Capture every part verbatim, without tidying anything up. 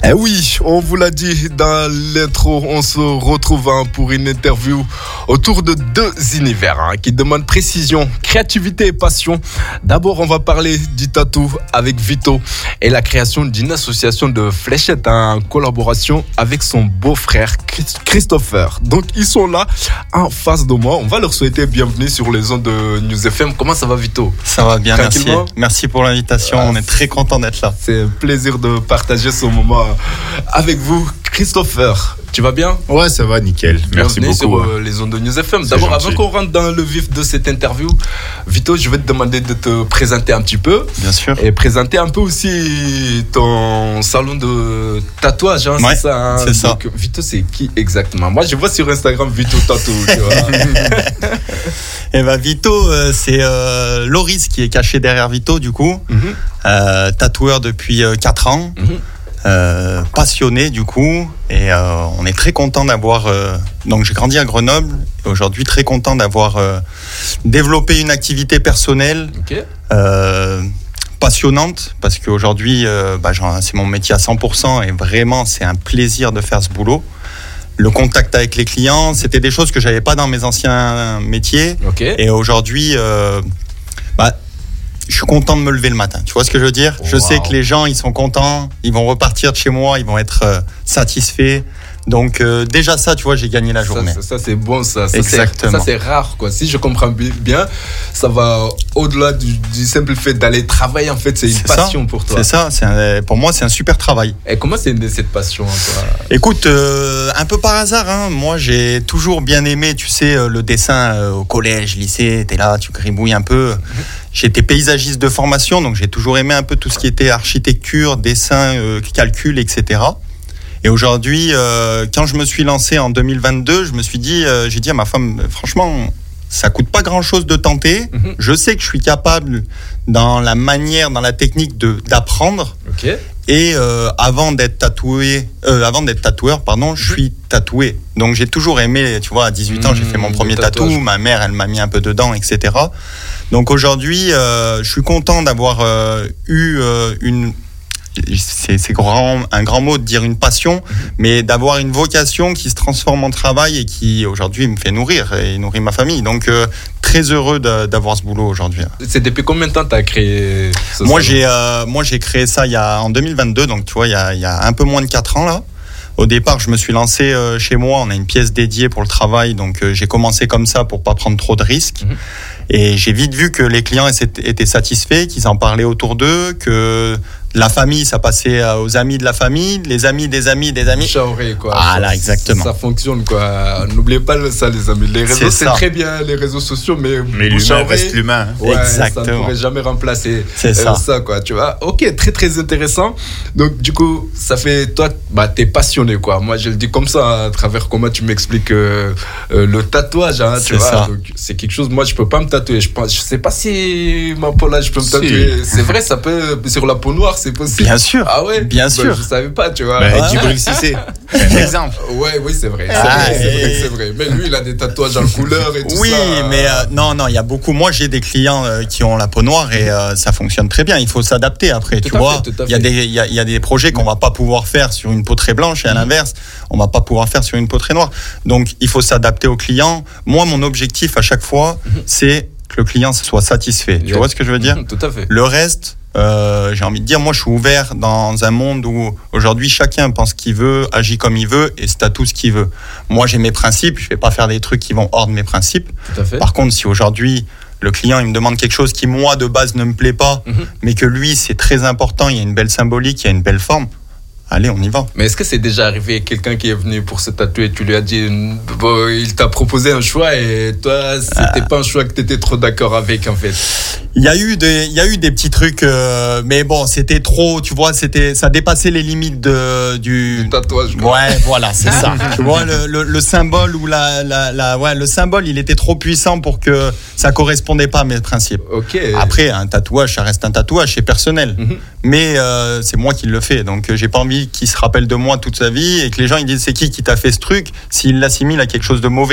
Eh oui, on vous l'a dit dans l'intro, on se retrouve hein, pour une interview autour de deux univers hein, qui demandent précision, créativité et passion. D'abord, on va parler du tatou avec Vito et la création d'une association de fléchettes hein, en collaboration avec son beau-frère Christopher. Donc, ils sont là en face de moi. On va leur souhaiter bienvenue sur les ondes de News F M. Comment ça va, Vito ? Ça va bien, merci. Merci pour l'invitation. Ah, on est très content d'être là. C'est un plaisir de partager ce moment avec vous. Christopher, tu vas bien ? Ouais, ça va, nickel. Merci Bienvenue beaucoup. sur euh, les ondes de News F M. D'abord, gentil. avant qu'on rentre dans le vif de cette interview, Vito, je vais te demander de te présenter un petit peu. Bien sûr. Et présenter un peu aussi ton salon de tatouage, hein, ouais, c'est ça hein c'est ça. Donc, Vito, c'est qui exactement ? Moi, je vois sur Instagram Vito Tattoo, tu vois. Et ben Vito, euh, c'est euh, Loris qui est caché derrière Vito, du coup. Mm-hmm. Euh, tatoueur depuis euh, quatre ans. Mm-hmm. Euh, passionné du coup et euh, on est très content d'avoir euh, donc j'ai grandi à Grenoble et aujourd'hui très content d'avoir euh, développé une activité personnelle okay. euh, passionnante parce qu'aujourd'hui euh, bah, genre, c'est mon métier à cent pour cent et vraiment c'est un plaisir de faire ce boulot. Le contact avec les clients, c'était des choses que j'avais pas dans mes anciens métiers okay. Et aujourd'hui euh, bah, je suis content de me lever le matin. Tu vois ce que je veux dire ? Wow. Je sais que les gens, ils sont contents. Ils vont repartir de chez moi. Ils vont être euh, satisfaits. Donc, euh, déjà ça, tu vois, j'ai gagné la journée. Ça, ça, ça c'est bon, ça. ça Exactement. C'est, ça, c'est rare, quoi. Si je comprends bien, ça va au-delà du, du simple fait d'aller travailler. En fait, c'est une c'est passion ça. pour toi. C'est ça. C'est un, pour moi, c'est un super travail. Et comment c'est né cette passion, toi ? Écoute, euh, un peu par hasard. Hein. Moi, j'ai toujours bien aimé, tu sais, le dessin euh, au collège, lycée. T'es là, tu gribouilles un peu. J'étais paysagiste de formation, donc j'ai toujours aimé un peu tout ce qui était architecture, dessin, euh, calcul, et cetera. Et aujourd'hui, euh, quand je me suis lancé en deux mille vingt-deux, je me suis dit, euh, j'ai dit à ma femme, franchement, ça coûte pas grand-chose de tenter. Mm-hmm. Je sais que je suis capable, dans la manière, dans la technique de d'apprendre. Okay. Et euh, avant d'être tatoué, euh, avant d'être tatoueur, pardon, je suis tatoué. Donc j'ai toujours aimé, tu vois, à dix-huit ans, mmh, j'ai fait mon premier tatou. Ma mère, elle m'a mis un peu dedans, et cetera. Donc aujourd'hui, euh, je suis content d'avoir euh, eu euh, une. C'est, c'est grand, un grand mot de dire une passion, mmh. mais d'avoir une vocation qui se transforme en travail et qui aujourd'hui me fait nourrir et nourrit ma famille. Donc euh, très heureux de, d'avoir ce boulot aujourd'hui. C'est depuis combien de temps tu as créé ce moi j'ai, euh, moi j'ai créé ça il y a, en deux mille vingt-deux, donc tu vois il y a, il y a un peu moins de quatre ans là. Au départ, je me suis lancé euh, chez moi, on a une pièce dédiée pour le travail, donc euh, j'ai commencé comme ça pour pas prendre trop de risques. Mmh. Et j'ai vite vu que les clients étaient satisfaits, qu'ils en parlaient autour d'eux, que la famille, ça passait aux amis de la famille, les amis des amis des amis. Chauré, quoi. Ah là, exactement. Ça, ça fonctionne, quoi. N'oubliez pas ça, les amis. Les réseaux, c'est, c'est très bien, les réseaux sociaux, mais... Mais l'humain reste l'humain. Ouais, exactement. Ça ne pourrait jamais remplacer c'est ça. Euh, ça, quoi, tu vois. Ok, très, très intéressant. Donc, du coup, ça fait... Toi, bah, t'es passionné, quoi. Moi, je le dis comme ça, à travers comment tu m'expliques euh, euh, le tatouage, hein, tu c'est vois. Ça. Donc, c'est quelque chose... Moi, je ne peux pas me tatouer. Je ne je sais pas si ma peau là, je peux me tatouer. Si. C'est vrai, ça peut... Sur la peau noire, c'est possible. Bien sûr. Ah ouais, bien bah, sûr. Je savais pas, tu vois. Bah, Djibril Cissé, c'est un exemple. Ouais, oui, c'est vrai. C'est, ah, vrai, et... c'est vrai, c'est vrai. Mais lui, il a des tatouages en couleur et tout oui, ça. Oui, mais euh, non, non, il y a beaucoup. Moi, j'ai des clients euh, qui ont la peau noire et euh, ça fonctionne très bien. Il faut s'adapter après, tout tu vois. Il y a des, il y a, il y a des projets qu'on va pas pouvoir faire sur une peau très blanche et à l'inverse, on va pas pouvoir faire sur une peau très noire. Donc, il faut s'adapter aux clients. Moi, mon objectif à chaque fois, c'est que le client soit satisfait. Tu vois ce que je veux dire ? Tout à fait. Le reste. Euh, j'ai envie de dire, moi je suis ouvert dans un monde où aujourd'hui chacun pense ce qu'il veut, agit comme il veut et se tatoue ce qu'il veut. Moi j'ai mes principes, je vais pas faire des trucs qui vont hors de mes principes. Tout à fait. Par contre, si aujourd'hui le client il me demande quelque chose qui moi de base ne me plaît pas, mm-hmm. mais que lui c'est très important, il y a une belle symbolique, il y a une belle forme, allez, on y va. Mais est-ce que c'est déjà arrivé quelqu'un qui est venu pour se tatouer, tu lui as dit, bon, il t'a proposé un choix et toi, c'était euh... pas un choix que t'étais trop d'accord avec en fait? Il y a eu des, il y a eu des petits trucs, euh, mais bon, c'était trop, tu vois, c'était, ça dépassait les limites de, du... du tatouage. Quoi. Ouais, voilà, c'est ça. Tu vois, le, le, le symbole ou la, la, la, ouais, le symbole, il était trop puissant pour que ça correspondait pas à mes principes. Ok. Après, un tatouage, ça reste un tatouage, c'est personnel. Mm-hmm. Mais euh, c'est moi qui le fais, donc j'ai pas envie qu'il se rappelle de moi toute sa vie et que les gens ils disent c'est qui qui t'a fait ce truc s'il l'assimile à quelque chose de mauvais.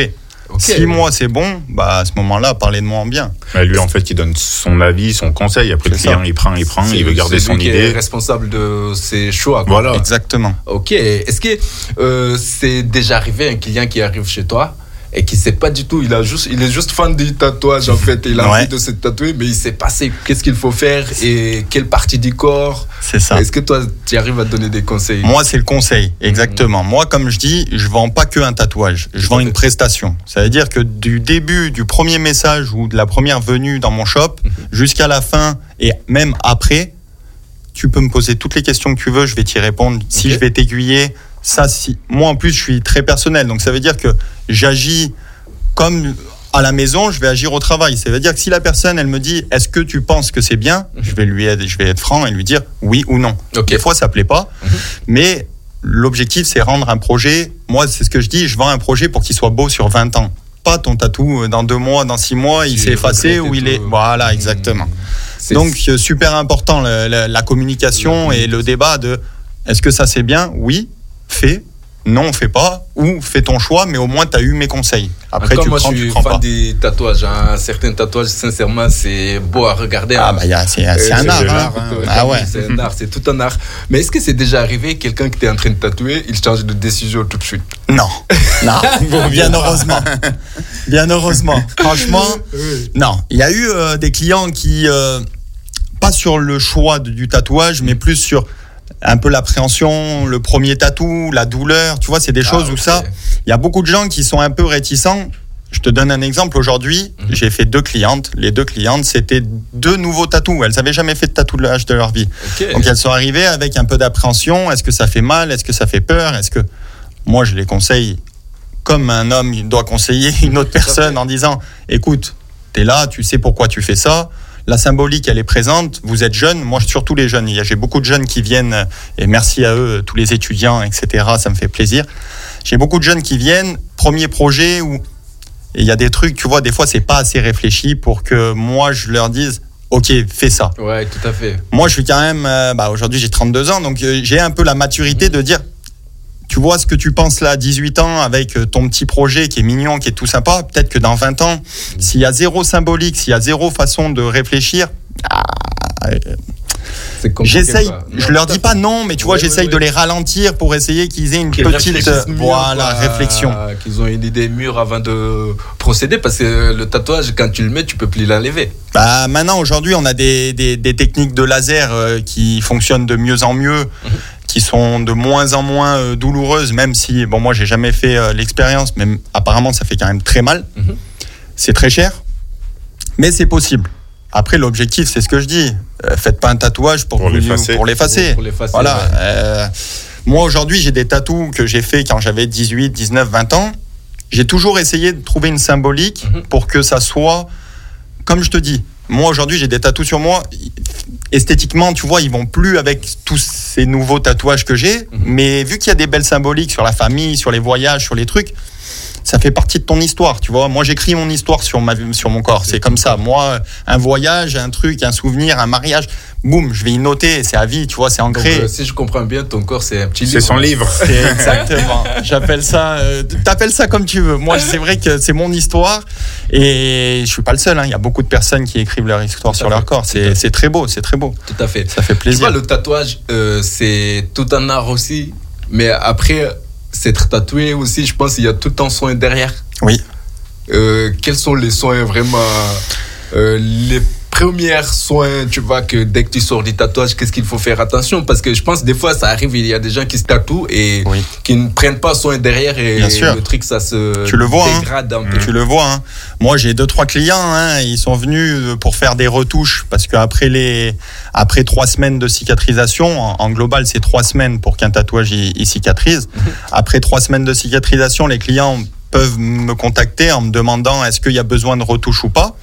Okay. Si moi c'est bon, bah à ce moment-là, parlez de moi en bien. Bah, lui, en fait, il donne son avis, son conseil. Après, c'est le client, ça. il prend, il prend, c'est, il veut garder c'est son lui idée. Qui est responsable de ses choix. Quoi. Voilà. Exactement. Ok. Est-ce que euh, c'est déjà arrivé un client qui arrive chez toi et qui sait pas du tout, il a juste, il est juste fan du tatouage en fait, il a ouais. envie de se tatouer, mais il sait pas c'est, qu'est-ce qu'il faut faire et quelle partie du corps. C'est ça. Est-ce que toi, tu arrives à donner des conseils? Moi, c'est le conseil, exactement. Mmh. Moi, comme je dis, je vends pas que un tatouage, je vends une prestation. Ça veut dire que du début, du premier message ou de la première venue dans mon shop, mmh. jusqu'à la fin et même après, tu peux me poser toutes les questions que tu veux, je vais t'y répondre. Si okay. je vais t'aiguiller. Ça, si moi en plus je suis très personnel, donc ça veut dire que j'agis comme à la maison, je vais agir au travail. Ça veut dire que si la personne elle me dit est-ce que tu penses que c'est bien, mm-hmm. je vais lui être, je vais être franc et lui dire oui ou non. Okay. Des fois ça plaît pas, mm-hmm. mais l'objectif c'est rendre un projet. Moi c'est ce que je dis, je vends un projet pour qu'il soit beau sur vingt ans. Pas ton tatou dans deux mois, dans six mois, il s'est effacé ou il est. Voilà, exactement. C'est... Donc super important la, la, la communication mm-hmm. et le débat de est-ce que ça c'est bien? Oui. Fais, non, fais pas, ou fais ton choix, mais au moins tu as eu mes conseils. Après, Encore tu moi, prends, je suis tu prends fan pas. des tatouages. Hein. Certains tatouages, sincèrement, c'est beau à regarder. Ah, hein. bah, y a, c'est, c'est, euh, un, c'est art, hein. Hein. Ah ouais. C'est un art, c'est tout un art. Mais est-ce que c'est déjà arrivé, quelqu'un qui était en train de tatouer, il change de décision tout de suite? Non, non, bien heureusement. Bien heureusement. Franchement, oui. non. Il y a eu euh, des clients qui, euh, pas sur le choix de, du tatouage, mais plus sur un peu l'appréhension, le premier tatou, la douleur, tu vois, c'est des choses ah, okay. où ça, il y a beaucoup de gens qui sont un peu réticents. Je te donne un exemple. Aujourd'hui, mm-hmm. j'ai fait deux clientes. Les deux clientes, c'était deux nouveaux tatous. Elles n'avaient jamais fait de tatouage de leur vie. Okay. Donc, elles sont arrivées avec un peu d'appréhension. Est-ce que ça fait mal? Est-ce que ça fait peur? Est-ce que... Moi, je les conseille comme un homme doit conseiller une autre personne en disant, écoute, t'es là, tu sais pourquoi tu fais ça. La symbolique, elle est présente. Vous êtes jeunes. Moi, surtout les jeunes. J'ai beaucoup de jeunes qui viennent, et merci à eux, tous les étudiants, et cetera. Ça me fait plaisir. J'ai beaucoup de jeunes qui viennent. Premier projet où il y a des trucs, tu vois, des fois, c'est pas assez réfléchi pour que moi, je leur dise, OK, fais ça. Ouais, tout à fait. Moi, je suis quand même, euh, bah, aujourd'hui, j'ai trente-deux ans, donc euh, j'ai un peu la maturité mmh. de dire, tu vois ce que tu penses là, dix-huit ans, avec ton petit projet qui est mignon, qui est tout sympa, peut-être que dans vingt ans, mmh. s'il y a zéro symbolique, s'il y a zéro façon de réfléchir, ah, euh, j'essaye, non, je leur dis pas non, mais tu vois, ouais, j'essaye ouais, ouais. de les ralentir pour essayer qu'ils aient une qu'ils petite voilà, quoi, réflexion. Qu'ils ont une idée mûre avant de procéder, parce que le tatouage, quand tu le mets, tu peux plus l'enlever. Bah, maintenant, aujourd'hui, on a des, des, des techniques de laser euh, qui fonctionnent de mieux en mieux. Mmh. qui sont de moins en moins euh, douloureuses, même si, bon, moi, j'ai jamais fait euh, l'expérience, mais apparemment, ça fait quand même très mal. Mm-hmm. C'est très cher, mais c'est possible. Après, l'objectif, c'est ce que je dis. Euh, faites pas un tatouage pour, pour, l'effacer. pour l'effacer. Pour, pour l'effacer voilà. Ouais. Euh, moi, aujourd'hui, j'ai des tatous que j'ai fait quand j'avais dix-huit, dix-neuf, vingt ans. J'ai toujours essayé de trouver une symbolique mm-hmm. pour que ça soit, comme je te dis, moi, aujourd'hui, j'ai des tatous sur moi. Esthétiquement, tu vois, ils vont plus avec tous ces nouveaux tatouages que j'ai. Mmh. Mais vu qu'il y a des belles symboliques sur la famille, sur les voyages, sur les trucs, ça fait partie de ton histoire, tu vois. Moi, j'écris mon histoire sur, ma, sur mon corps. C'est, c'est comme ça. Moi, un voyage, un truc, un souvenir, un mariage, boum, je vais y noter. C'est à vie, tu vois, c'est ancré. Donc, euh, si je comprends bien, ton corps, c'est un petit livre. C'est son livre. C'est exactement. J'appelle ça... Euh, t'appelles ça comme tu veux. Moi, c'est vrai que c'est mon histoire. Et je suis pas le seul. Hein. Il y a beaucoup de personnes qui écrivent leur histoire tout sur leur corps. C'est, c'est très beau, c'est très beau. Tout à fait. Ça fait plaisir. Tu vois, le tatouage, euh, c'est tout un art aussi. Mais après... s'être tatoué aussi, je pense qu'il y a tout un soin derrière. Oui. Euh, quels sont les soins vraiment euh, les premiers soins, tu vois, que dès que tu sors du tatouage, qu'est-ce qu'il faut faire attention? Parce que je pense des fois ça arrive, il y a des gens qui se tatouent et oui. qui ne prennent pas soin derrière et le truc ça se tu le vois, dégrade hein. un peu. Tu le vois. Hein. Moi j'ai deux trois clients, hein, ils sont venus pour faire des retouches parce qu'après les après trois semaines de cicatrisation, en, en global c'est trois semaines pour qu'un tatouage il, il cicatrise. Après trois semaines de cicatrisation, les clients peuvent me contacter en me demandant est-ce qu'il y a besoin de retouche ou pas.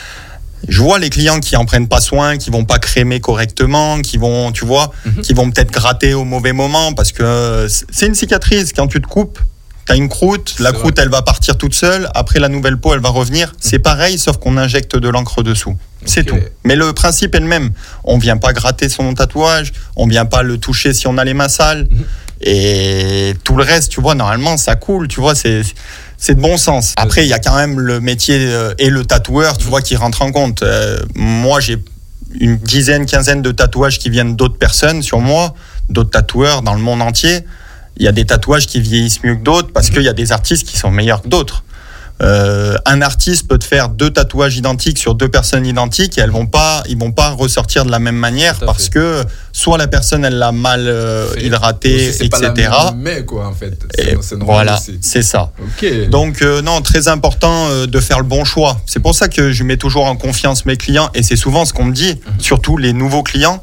Je vois les clients qui en prennent pas soin, qui vont pas crémer correctement, qui vont, tu vois, mm-hmm. qui vont peut-être gratter au mauvais moment parce que c'est une cicatrice. Quand tu te coupes, t'as une croûte, la c'est croûte vrai. Elle va partir toute seule. Après la nouvelle peau, elle va revenir. Mm-hmm. C'est pareil, sauf qu'on injecte de l'encre dessous. Okay. C'est tout. Mais le principe est le même. On vient pas gratter son tatouage, on vient pas le toucher si on a les mains sales. Mm-hmm. Et tout le reste, tu vois, normalement, ça coule. Tu vois, c'est c'est de bon sens. Après, il y a quand même le métier euh, et le tatoueur, tu vois, qui rentrent en compte. Euh, moi, j'ai une dizaine, quinzaine de tatouages qui viennent d'autres personnes sur moi, d'autres tatoueurs dans le monde entier. Il y a des tatouages qui vieillissent mieux que d'autres parce qu'il y a des artistes qui sont meilleurs que d'autres. Euh, un artiste peut te faire deux tatouages identiques sur deux personnes identiques et elles vont pas, ils vont pas ressortir de la même manière parce fait. que soit la personne elle l'a mal euh, hydratée, c'est et cetera. Pas la même mais quoi en fait. C'est, et c'est voilà, aussi. c'est ça. Okay. Donc euh, non, très important euh, de faire le bon choix. C'est pour ça que je mets toujours en confiance mes clients et c'est souvent ce qu'on me dit, mm-hmm. surtout les nouveaux clients.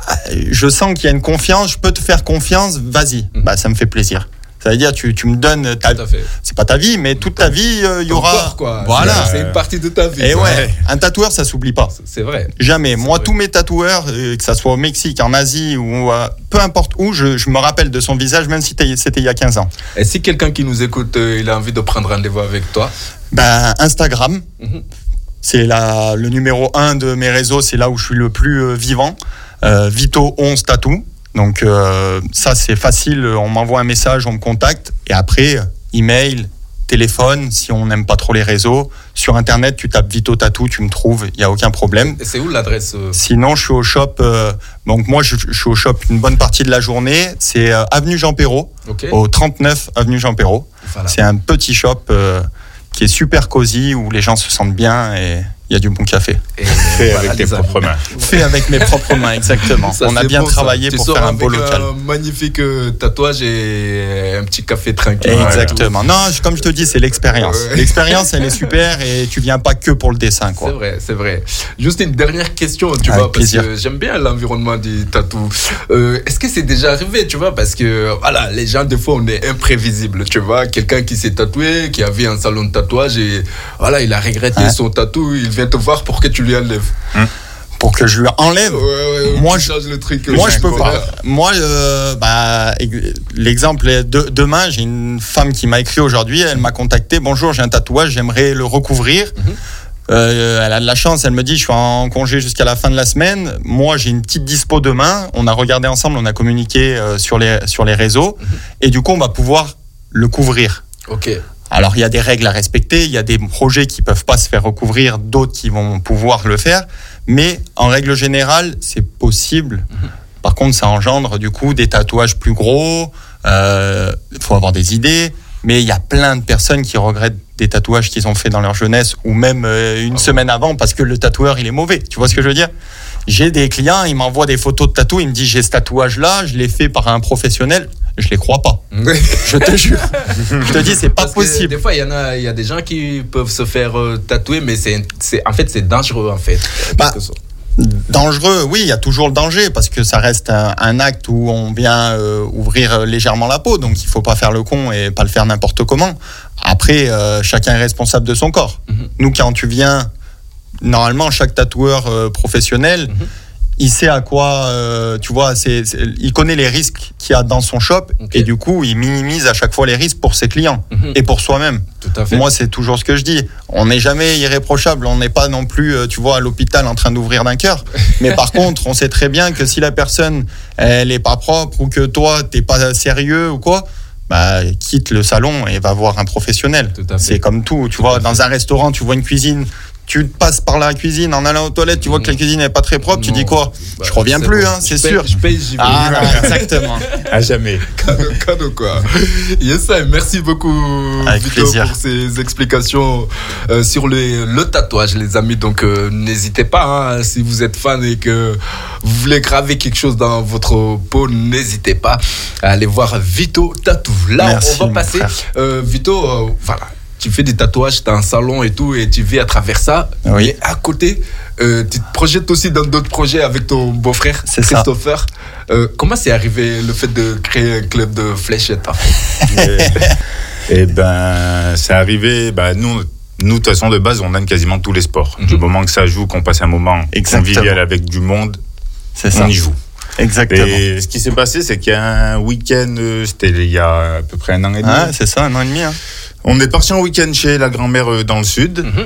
Je sens qu'il y a une confiance, je peux te faire confiance, vas-y. Mm-hmm. Bah ça me fait plaisir. Ça veut dire tu tu me donnes ta c'est pas ta vie mais toute ta vie il euh, y aura corps, quoi. Voilà, c'est, c'est une partie de ta vie. Et ouais, ouais, un tatoueur ça s'oublie pas. C'est vrai. Jamais. C'est Moi vrai. tous mes tatoueurs euh, que ça soit au Mexique, en Asie ou euh, peu importe où, je, je me rappelle de son visage même si c'était il y a quinze ans. Et si quelqu'un qui nous écoute euh, il a envie de prendre rendez-vous avec toi? Ben Instagram. Mm-hmm. C'est la le numéro un de mes réseaux, c'est là où je suis le plus euh, vivant. Euh, Vito onze Tattoo. Donc euh, ça c'est facile, on m'envoie un message, on me contacte et après email, téléphone si on n'aime pas trop les réseaux. Sur internet tu tapes Vito Tattoo, tu me trouves, il n'y a aucun problème. Et c'est où l'adresse euh... Sinon je suis au shop, euh, donc moi je, je suis au shop une bonne partie de la journée, c'est euh, avenue Jean Perrault, okay. Au trente-neuf avenue Jean Perrault. Voilà. C'est un petit shop euh, qui est super cosy où les gens se sentent bien et il y a du bon café. Et fait voilà, avec tes propres mains. Fait avec mes propres mains, exactement. Ça, on a bien bon, travaillé pour faire un beau local. Un magnifique tatouage et un petit café tranquille. Exactement. Non, comme je te dis, c'est l'expérience. Ouais. L'expérience, elle est super et tu viens pas que pour le dessin, quoi. C'est vrai, c'est vrai. Juste une dernière question, tu avec vois, plaisir. Parce que j'aime bien l'environnement du tatou. Euh, est-ce que c'est déjà arrivé, tu vois, parce que voilà, les gens des fois on est imprévisible, tu vois, quelqu'un qui s'est tatoué, qui avait un salon de tatouage et voilà, il a regretté hein? son tatou, il vient te voir pour que tu lui enlèves. Hum. Pour que je lui enlève. Ouais, ouais, moi, je, le truc, moi, je peux pas. Moi, euh, bah, l'exemple est de, demain, j'ai une femme qui m'a écrit aujourd'hui. Elle m'a contacté. Bonjour, j'ai un tatouage, j'aimerais le recouvrir. Mm-hmm. Euh, elle a de la chance. Elle me dit, je suis en congé jusqu'à la fin de la semaine. Moi, j'ai une petite dispo demain. On a regardé ensemble, on a communiqué euh, sur les sur les réseaux, mm-hmm. et du coup, on va pouvoir le couvrir. Ok. Alors, il y a des règles à respecter, il y a des projets qui ne peuvent pas se faire recouvrir, d'autres qui vont pouvoir le faire, mais en règle générale, c'est possible. Mmh. Par contre, ça engendre du coup des tatouages plus gros, il euh, faut avoir des idées, mais il y a plein de personnes qui regrettent des tatouages qu'ils ont fait dans leur jeunesse ou même euh, une ah semaine bon. avant parce que le tatoueur, il est mauvais. Tu vois ce que je veux dire ? J'ai des clients, ils m'envoient des photos de tatou, ils me disent j'ai ce tatouage-là, je l'ai fait par un professionnel. Je les crois pas. Je te jure. Je te dis, c'est pas Parce possible. Des fois, il y en a, il y a des gens qui peuvent se faire euh, tatouer, mais c'est, c'est, en fait, c'est dangereux, en fait. Bah, dangereux, oui, il y a toujours le danger parce que ça reste un, un acte où on vient euh, ouvrir légèrement la peau, donc il faut pas faire le con et pas le faire n'importe comment. Après, euh, chacun est responsable de son corps. Mm-hmm. Nous, quand tu viens, normalement, chaque tatoueur euh, professionnel. Mm-hmm. Il sait à quoi, euh, tu vois, c'est, c'est, il connaît les risques qu'il y a dans son shop okay. et du coup, il minimise à chaque fois les risques pour ses clients mm-hmm. et pour soi-même. Tout à fait. Moi, c'est toujours ce que je dis. On n'est jamais irréprochable. On n'est pas non plus, tu vois, à l'hôpital en train d'ouvrir d'un cœur. Mais par contre, on sait très bien que si la personne, elle est pas propre ou que toi, t'es pas sérieux ou quoi, bah, quitte le salon et va voir un professionnel. Tout à fait. C'est comme tout. Tu tout vois, dans un restaurant, tu vois une cuisine. Tu passes par la cuisine en allant aux toilettes, tu vois que la cuisine n'est pas très propre, non, tu dis quoi bah, je reviens plus, bon. hein, c'est je sûr. Paye, je paye, j'y vais. Ah, non, exactement. À jamais. Cadeau, cadeau quoi. Yes, merci beaucoup Avec Vito plaisir. pour ces explications euh, sur le, le tatouage, les amis. Donc euh, n'hésitez pas, hein, si vous êtes fan et que vous voulez graver quelque chose dans votre peau, n'hésitez pas à aller voir Vito Tattoo. Là, merci, on va passer. Euh, Vito, euh, voilà. Tu fais des tatouages, tu as un salon et tout, et tu vis à travers ça. Oui. Mais à côté, euh, tu te projettes aussi dans d'autres projets avec ton beau-frère, c'est Christopher. Euh, comment c'est arrivé le fait de créer un club de fléchettes en fait? Eh ben, c'est arrivé. Ben, nous, nous, de toute façon, de base, on aime quasiment tous les sports. Mm-hmm. Du moment que ça joue, qu'on passe un moment Exactement. convivial avec du monde, c'est on ça. y joue. Exactement. Et ce qui s'est passé, c'est qu'il y a un week-end, c'était il y a à peu près un an et demi. Ah, c'est ça, un an et demi. Hein. On est parti en week-end chez la grand-mère dans le sud. Mm-hmm.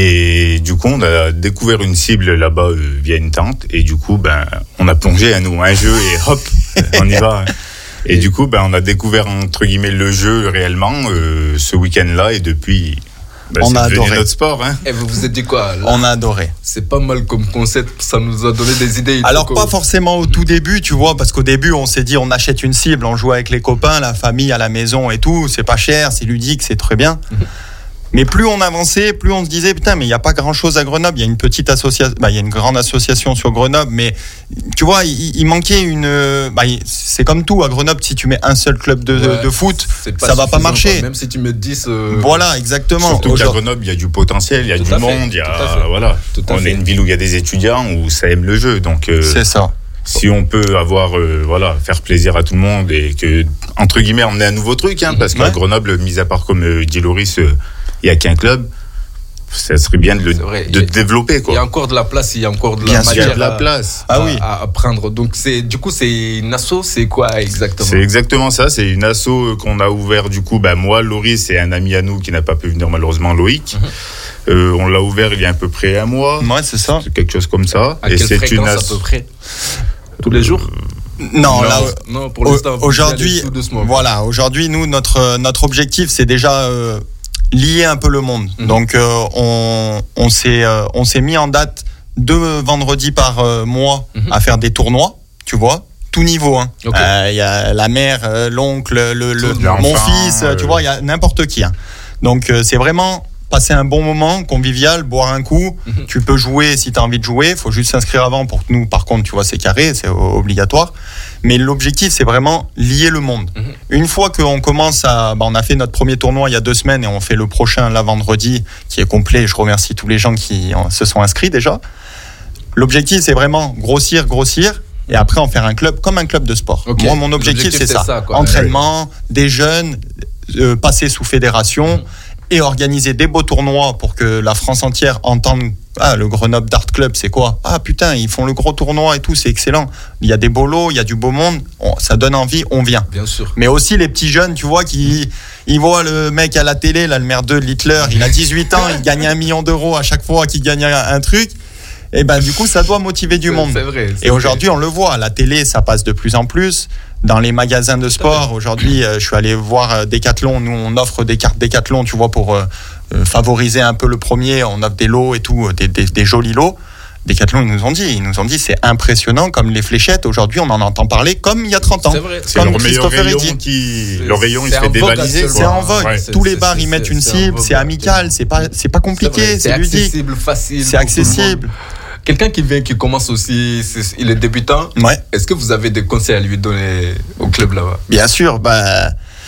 Et du coup, on a découvert une cible là-bas euh, via une tente. Et du coup, ben, on a plongé à nous un jeu et hop, on y va. Et, et du coup, ben, on a découvert entre guillemets le jeu réellement euh, ce week-end-là, et depuis, ben, on c'est a devenu adoré notre sport. Hein. Et vous vous êtes dit quoi là? On a adoré. C'est pas mal comme concept, ça nous a donné des idées. Alors pas forcément au tout début, tu vois, parce qu'au début on s'est dit on achète une cible, on joue avec les copains, la famille à la maison et tout, c'est pas cher, c'est ludique, c'est très bien. Mm-hmm. Mais plus on avançait, plus on se disait putain, mais il n'y a pas grand chose à Grenoble. Il y a une petite association, bah, il y a une grande association sur Grenoble, mais tu vois, il, il manquait une. Bah, c'est comme tout à Grenoble, si tu mets un seul club de, ouais, de foot, ça va pas marcher. Quoi. Même si tu mets dix. Euh... Voilà, exactement. Surtout qu'à Grenoble, il y a du potentiel, il y a tout du monde, il y a. Voilà. On est une ville où il y a des étudiants, où ça aime le jeu. Donc, euh, c'est ça. Si on peut avoir, euh, voilà, faire plaisir à tout le monde et que, entre guillemets, emmener un nouveau truc, hein, parce qu'à ouais. Grenoble, mis à part comme euh, dit Loris, euh, il n'y a qu'un club, ça serait bien de le de développer. Quoi. Il y a encore de la place, il y a encore de la bien matière sûr, de la place. À, ah oui. à, à prendre. Donc, c'est, du coup, c'est une asso, c'est quoi exactement? C'est exactement ça, c'est une asso qu'on a ouvert, du coup, bah, moi, Loris et un ami à nous qui n'a pas pu venir malheureusement, Loïc. Mm-hmm. Euh, on l'a ouvert il y a à peu près un mois. Ouais, c'est ça. C'est quelque chose comme ça. À et quelle c'est fréquence une asso... à peu près? Tous les jours? Non, non, là, non, pour l'instant, aujourd'hui, voilà, aujourd'hui, nous, notre notre objectif, c'est déjà euh, lier un peu le monde. Mmh. Donc, euh, on on s'est euh, on s'est mis en date deux vendredis par euh, mois mmh. à faire des tournois, tu vois, tout niveau. Hein. Il okay. euh, y a la mère, euh, l'oncle, le, le mon fils, euh... tu vois, il y a n'importe qui. Hein. Donc, euh, c'est vraiment passer un bon moment, convivial, boire un coup. Mm-hmm. Tu peux jouer si tu as envie de jouer. Il faut juste s'inscrire avant. Pour nous, par contre, tu vois, c'est carré, c'est obligatoire. Mais l'objectif, c'est vraiment lier le monde. Mm-hmm. Une fois qu'on commence à... Bah, on a fait notre premier tournoi il y a deux semaines et on fait le prochain, là, vendredi, qui est complet. Je remercie tous les gens qui en, se sont inscrits déjà. L'objectif, c'est vraiment grossir, grossir. Et après, en faire un club, comme un club de sport. Okay. Moi, mon objectif, c'est, c'est ça. ça Entraînement, ouais. des jeunes, euh, passer sous fédération... Mm-hmm. Et organiser des beaux tournois pour que la France entière entende ah, le Grenoble Dart Club, c'est quoi? Ah putain, ils font le gros tournoi et tout, c'est excellent. Il y a des beaux lots, il y a du beau monde, on, ça donne envie, on vient. Bien sûr. Mais aussi les petits jeunes, tu vois, qui ils voient le mec à la télé, là, le merdeux de Hitler, il a dix-huit ans, il gagne un million d'euros à chaque fois qu'il gagne un, un truc. Et ben du coup, ça doit motiver du c'est, monde. C'est vrai. C'est et aujourd'hui, vrai. On le voit, à la télé, ça passe de plus en plus. Dans les magasins de sport, aujourd'hui, euh, je suis allé voir euh, Decathlon. Nous, on offre des cartes Decathlon, tu vois, pour euh, euh, favoriser un peu le premier. On offre des lots et tout, des, des, des jolis lots. Decathlon, ils nous ont dit, ils nous ont dit, c'est impressionnant comme les fléchettes. Aujourd'hui, on en entend parler comme il y a trente ans. C'est vrai. C'est le meilleur rayon qui, le rayon, il se fait dévaliser. C'est en vogue. Ouais, Tous les bars, ils mettent une cible. C'est amical. C'est pas, c'est pas compliqué. C'est, c'est ludique. C'est accessible, facile. C'est accessible. Quelqu'un qui vient, qui commence aussi, c'est, il est débutant. Ouais. Est-ce que vous avez des conseils à lui donner au club là-bas? Bien sûr. Bah,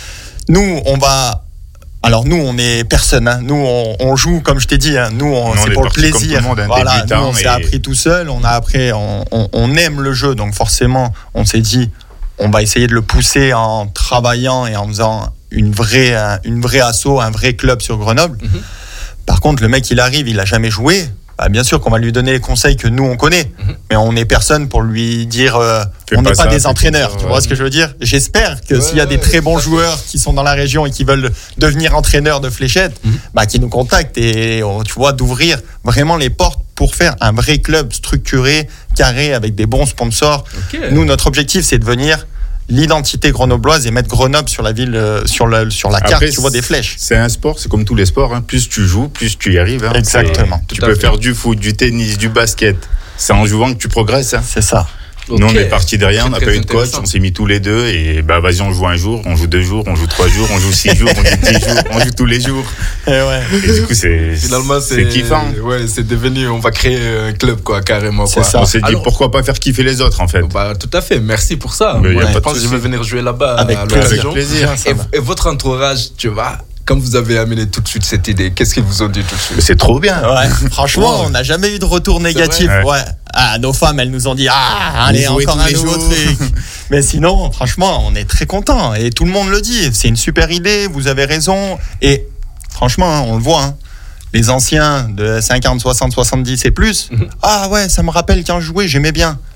nous, on va. Alors nous, on est personne. Hein. Nous, on, on joue comme je t'ai dit. Hein. Nous, on, nous, c'est on pour le plaisir. Le monde, voilà. Nous, on et... s'est appris tout seul. On a appris. On, on, on aime le jeu, donc forcément, on s'est dit, on va essayer de le pousser en travaillant et en faisant une vraie, une vraie asso, un vrai club sur Grenoble. Mm-hmm. Par contre, le mec, il arrive, il a jamais joué. Bah, bien sûr qu'on va lui donner les conseils que nous on connaît, mmh. mais on n'est personne pour lui dire euh, on n'est pas, pas des entraîneurs, ça, tu ouais. vois ce que je veux dire? J'espère que ouais, s'il y a des très bons joueurs qui sont dans la région et qui veulent devenir entraîneurs de fléchettes, mmh. bah, qui nous contactent et tu vois, d'ouvrir vraiment les portes pour faire un vrai club structuré, carré, avec des bons sponsors. Okay. Nous, notre objectif, c'est de venir l'identité grenobloise et mettre Grenoble sur la ville, euh, sur la, sur la carte, Après, tu vois, des flèches. C'est un sport, c'est comme tous les sports, hein. Plus tu joues, plus tu y arrives. Hein. Exactement. Tu peux fait. faire du foot, du tennis, du basket. C'est en jouant que tu progresses. Hein. C'est ça. Okay. Nous, on est partis de rien, on n'a pas eu de coach, on s'est mis tous les deux et bah vas-y, on joue un jour, on joue deux jours, on joue trois jours, on joue six jours, on joue dix jours, on joue tous les jours. Et, ouais. et du coup, c'est, Finalement, c'est, c'est kiffant. Ouais, c'est devenu, on va créer un club, quoi, carrément. C'est quoi. ça. On s'est dit, Alors, pourquoi pas faire kiffer les autres, en fait. Bah, tout à fait, merci pour ça. Mais Moi, y a je pas pense que je vais venir jouer là-bas. Avec à plaisir. plaisir. Et, et votre entourage, tu vois, quand vous avez amené tout de suite cette idée, qu'est-ce qu'ils vous ont dit tout de suite? C'est trop bien. Ouais. Franchement, wow. on n'a jamais eu de retour négatif. Ouais. ouais. Ah, nos femmes, elles nous ont dit ah, allez, encore un nouveau truc. Mais sinon, franchement, on est très contents et tout le monde le dit. C'est une super idée, vous avez raison. Et franchement, on le voit. Hein. Les anciens de cinquante, soixante, soixante-dix et plus. Mm-hmm. Ah ouais, ça me rappelle quand je jouais, j'aimais bien.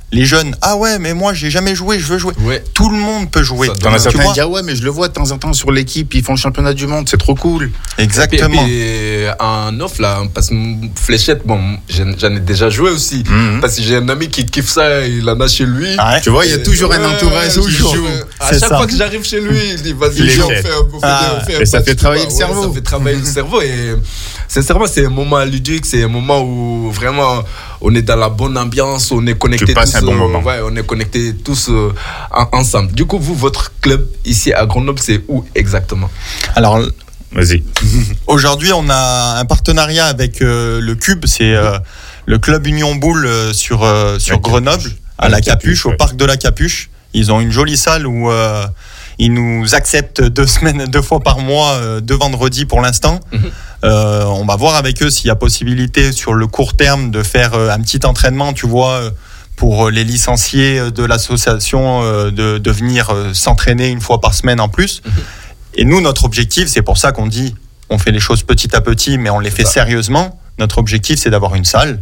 Les jeunes, ah ouais, mais moi j'ai jamais joué, je veux jouer. Ouais. Tout le monde peut jouer. T'en as certains qui disent, ah ouais, mais je le vois de temps en temps sur l'équipe, ils font le championnat du monde, c'est trop cool. Exactement. Et puis, en off, là, parce que fléchette, bon, j'en ai déjà joué aussi. Mm-hmm. Parce que j'ai un ami qui kiffe ça, il en a chez lui. Ah ouais. Tu vois, il y a toujours un entourage qui toujours. joue. À C'est chaque ça. fois que j'arrive chez lui, il dit, vas-y, Il est on fait. fait, on fait, Ah, on fait et un ça match, fait tu travailler vois. le cerveau. Ouais, ça fait travailler le cerveau. Et sincèrement, c'est un moment ludique, c'est un moment où vraiment on est dans la bonne ambiance, on est connectés Tu passes tous. un bon euh, moment. Ouais, on est connectés tous euh, en- ensemble. Du coup, vous, votre club ici à Grenoble, c'est où exactement? Alors, Vas-y. aujourd'hui, on a un partenariat avec euh, le Cube, c'est euh, le club Union Boule euh, sur, euh, sur La Grenoble, Capuche. à la La Capuche, Capuche, au ouais. parc de la Capuche. Ils ont une jolie salle où euh, ils nous acceptent deux semaines, deux fois par mois, euh, deux vendredis pour l'instant. Mhm. Euh, on va voir avec eux s'il y a possibilité sur le court terme de faire euh, un petit entraînement, tu vois, euh, pour les licenciés de l'association, euh, de, de venir euh, s'entraîner une fois par semaine en plus. Mhm. Et nous, notre objectif, c'est pour ça qu'on dit, on fait les choses petit à petit, mais on les fait ça. sérieusement. Notre objectif, c'est d'avoir une salle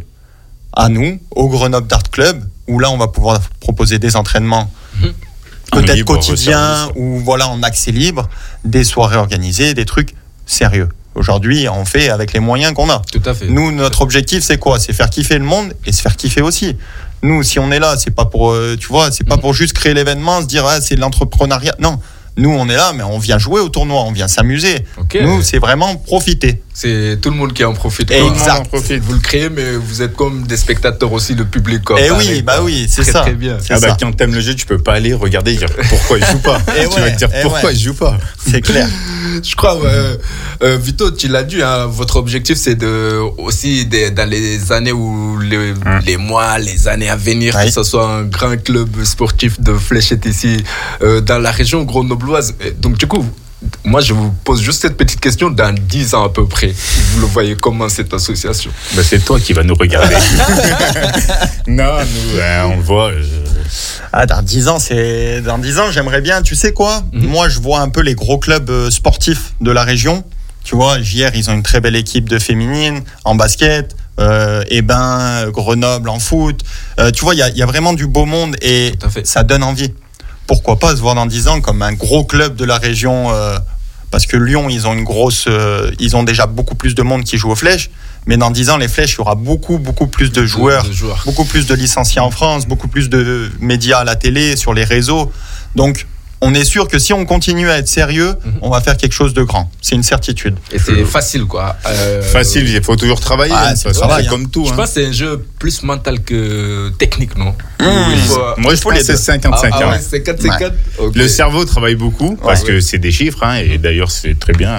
à nous, au Grenoble Dart Club, où là, on va pouvoir proposer des entraînements Mhm. En peut-être libre quotidiens service. ou voilà en accès libre, des soirées organisées, des trucs sérieux. Aujourd'hui, on fait avec les moyens qu'on a. Tout à fait. Nous, notre objectif, c'est quoi? C'est faire kiffer le monde et se faire kiffer aussi. Nous, si on est là, c'est pas pour, euh, tu vois, c'est pas Mhm. pour juste créer l'événement, se dire ah, c'est de l'entrepreneuriat. Non, nous, on est là, mais on vient jouer au tournoi, on vient s'amuser. Ok. Nous, c'est vraiment profiter. C'est tout le monde qui en profite. Exact. Tout le monde en profite. Vous le créez, mais vous êtes comme des spectateurs aussi, le public. Quoi. Eh Pareil, oui, bah quoi. oui, c'est Très, ça. Très bien. C'est Ah bah ça. quand t'aimes le jeu, tu peux pas aller regarder et dire pourquoi il joue pas. Eh Tu vas ouais, te dire eh pourquoi ouais. il joue pas. C'est clair. Je crois, ouais. Euh, Vito, tu l'as dit, hein, votre objectif, c'est de, aussi de, dans les années ou les, Hum. les mois, les années à venir, Oui. que ce soit un grand club sportif de fléchette ici, euh, dans la région grenobloise. Et donc, du coup, moi, je vous pose juste cette petite question. Dans dix ans à peu près, vous le voyez comment cette association? Bah, c'est toi qui vas nous regarder. non, nous, euh, on le voit. euh, Ah, dans dix ans, c'est dans dix ans, j'aimerais bien, tu sais quoi? Mhm. Moi, je vois un peu les gros clubs euh, sportifs de la région. Tu vois, J R, ils ont une très belle équipe de féminines en basket, euh, Ebin, Grenoble en foot. Euh, tu vois, il y a, il y a vraiment du beau monde et Tout à fait. ça donne envie. Pourquoi pas se voir dans dix ans comme un gros club de la région euh, parce que Lyon, ils ont une grosse, euh, ils ont déjà beaucoup plus de monde qui joue aux flèches. Mais dans dix ans, les flèches, il y aura beaucoup, beaucoup plus de joueurs, de joueurs. beaucoup plus de licenciés en France, beaucoup plus de médias à la télé, sur les réseaux. Donc, on est sûr que si on continue à être sérieux, Mhm. on va faire quelque chose de grand. C'est une certitude. Et c'est facile, quoi. Euh, Facile, il faut toujours travailler. Ah, hein, c'est de toute façon, travail, c'est hein. comme tout. Je hein. pense que c'est un jeu plus mental que technique, non? Mmh. Où il faut- Moi, je faut pense les que c'est deux. cinquante Ah, cinquante. ah ouais, c'est quatre cinquante. Ok. Le cerveau travaille beaucoup parce Ouais. que c'est des chiffres, hein, et d'ailleurs c'est très bien.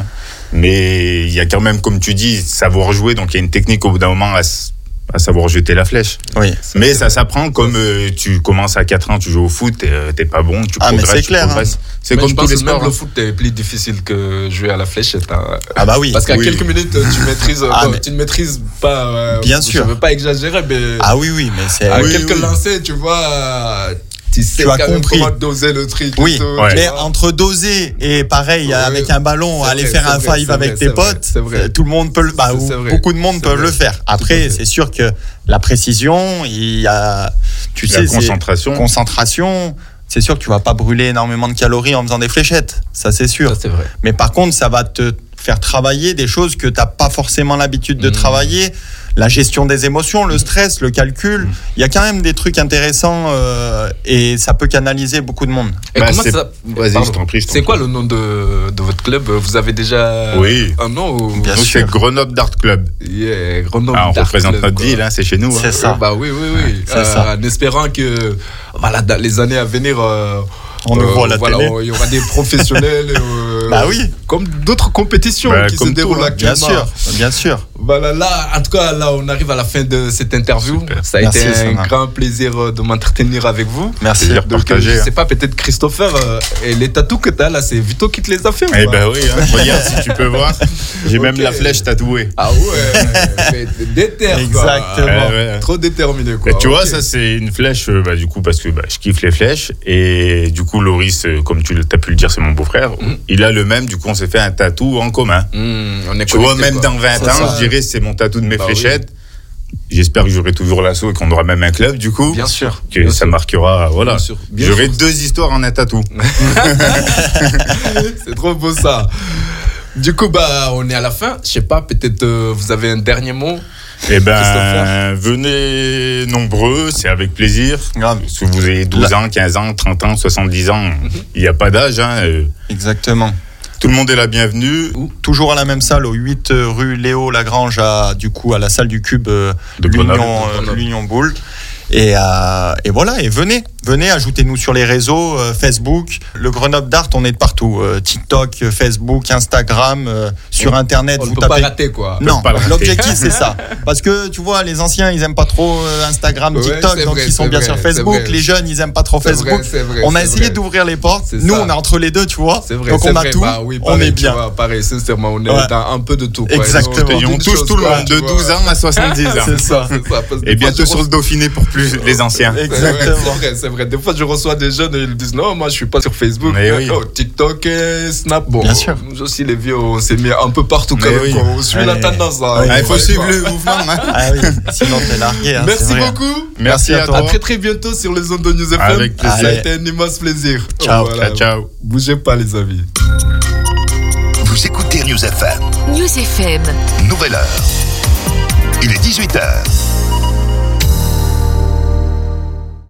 Mais il y a quand même, comme tu dis, savoir jouer, donc il y a une technique au bout d'un moment à, s- à savoir jeter la flèche. Oui. Mais ça s'apprend comme euh, tu commences à quatre ans, tu joues au foot, t'es, euh, t'es pas bon, tu Ah, mais progresses, c'est tu clair, progresses. C'est Mais comme je tous pense les que même sports. le hein. foot est plus difficile que jouer à la fléchette. Hein. Ah bah oui. Parce qu'à Oui. quelques minutes, tu maîtrises. Ah, bon, mais- tu ne maîtrises pas. euh, Bien sûr. Je ne veux pas exagérer, mais Ah oui, oui, mais c'est. à oui, quelques oui. lancers, tu vois, tu sais Tu as quand même compris. comment doser le truc. et Oui, tout, Ouais. tu mais vois. entre doser et pareil Ouais, avec un ballon, c'est aller vrai, faire c'est un vrai, five c'est avec vrai, tes c'est vrai, potes, c'est vrai. tout le monde peut le, bah, C'est- c'est ou vrai, beaucoup de monde c'est peuvent vrai. le faire. Tout à Après, fait. c'est sûr que la précision, il y a, tu La sais, c'est- concentration. concentration. C'est sûr que tu vas pas brûler énormément de calories en faisant des fléchettes, ça c'est sûr. Ça, c'est vrai. Mais par contre, ça va te faire travailler des choses que tu n'as pas forcément l'habitude de Mmh. travailler. La gestion des émotions, le stress, le calcul. Il y a quand même des trucs intéressants euh, et ça peut canaliser beaucoup de monde. Et Bah, comment c'est- ça. Vas-y, Pardon. je t'en prie. je t'en C'est prie. quoi le nom de, de votre club? Vous avez déjà Oui. un nom ou... Bien Nous, sûr. c'est Grenoble Dart Club. Yeah, Grenoble Ah, on Dart représente Club, notre quoi. ville, hein, c'est chez nous. hein. C'est ça. Bah oui, oui, oui. C'est Euh, ça. En espérant que, voilà, dans les années à venir, euh, On nous euh, voit à la voilà, télé. il y aura des professionnels. euh, Bah oui. Comme d'autres compétitions Bah, qui se comme déroulent tout, hein. Bien actuellement. sûr, bien sûr. Voilà, là, en tout cas, là, on arrive à la fin de cette interview. Super. Ça a Merci, été un Sana. grand plaisir euh, de m'entretenir avec vous. Merci. Plaisir Donc, euh, partagé, je hein. sais pas, peut-être Christopher, euh, et les tatous que tu as là, c'est Vito qui te les a fait ou Eh pas? ben oui, hein. Regarde si tu peux voir. J'ai même Ok. la flèche tatouée. Ah ouais, mais déter, quoi. Exactement. Ouais, ouais. Trop déterminé, quoi. Bah, tu vois, Ok. ça c'est une flèche, euh, bah, du coup, parce que bah, je kiffe les flèches. Et du coup, Loris, euh, comme tu as pu le dire, c'est mon beau-frère. Mhm. Il a le même, du coup, on s'est fait un tatou en commun. Mmh, on est Tu vois, connecté, même quoi. dans vingt C'est ans, ça. je dirais c'est mon tatou de mes Bah fléchettes. j'espère que j'aurai toujours l'assaut et qu'on aura même un club du coup. Bien sûr. Que bien ça sûr. marquera, voilà. Bien sûr, bien J'aurai sûr. deux histoires en un tatou. C'est trop beau ça. Du coup, bah, on est à la fin. Je sais pas, peut-être euh, vous avez un dernier mot. Eh ben, Christopher. venez nombreux, c'est avec plaisir. Grave. Si vous avez douze ans, quinze ans, trente ans, soixante-dix ans, il n'y a pas d'âge. Hein. euh, Exactement. Tout le monde est la bienvenue. Toujours à la même salle, au huit rue Léo Lagrange, à, du coup, à la salle du Cube euh, De Grenoble. l'Union, euh, l'Union Boule. Et, euh, et voilà, et venez, venez, ajoutez-nous sur les réseaux, euh, Facebook, le Grenoble d'Art, on est de partout, euh, TikTok, euh, Facebook, Instagram, euh, sur Internet, On ne vous peut tapez. pas rater quoi. Non, pas le rater. l'objectif c'est ça. Parce que tu vois, les anciens ils aiment pas trop euh, Instagram, Ouais, TikTok, c'est donc vrai, ils sont c'est bien vrai, sur c'est Facebook. vrai. Les jeunes ils aiment pas trop C'est Facebook. vrai, c'est vrai, on a c'est essayé vrai. d'ouvrir les portes. C'est Nous ça. on est entre les deux, tu vois. C'est vrai, donc c'est on a vrai. tout. Bah oui, on pareil, est tu bien. vois, pareil, sincèrement, on est Ouais. dans un peu de tout. Quoi. Exactement. Et Et on d'une touche chose, tout le quoi, monde, tu de vois. douze ans à soixante-dix ans. C'est ça, c'est ça. Parce que Et des fois, bientôt je sur le Dauphiné pour plus les anciens. C'est vrai, Exactement. c'est vrai, c'est vrai. Des fois, je reçois des jeunes et ils disent non, moi, je suis pas sur Facebook. Mais oui. Oh, TikTok et Snap. Bon, Bien sûr. nous aussi, les vieux, on s'est mis un peu partout quand Mais même. oui. Quoi. On suit Ouais. la tendance. Là. Ouais. Ah, il faut Ouais, suivre quoi. le mouvement. Hein. Ah oui, sinon t'es largué. Hein, Merci c'est vrai. beaucoup. Merci à à toi. À très très bientôt sur les ondes de News F M. Avec plaisir. Ça a été un immense plaisir. Ciao. Ciao, ciao. Bougez pas, les amis. Vous écoutez News F M. News F M. Nouvelle heure. Il est dix-huit heures.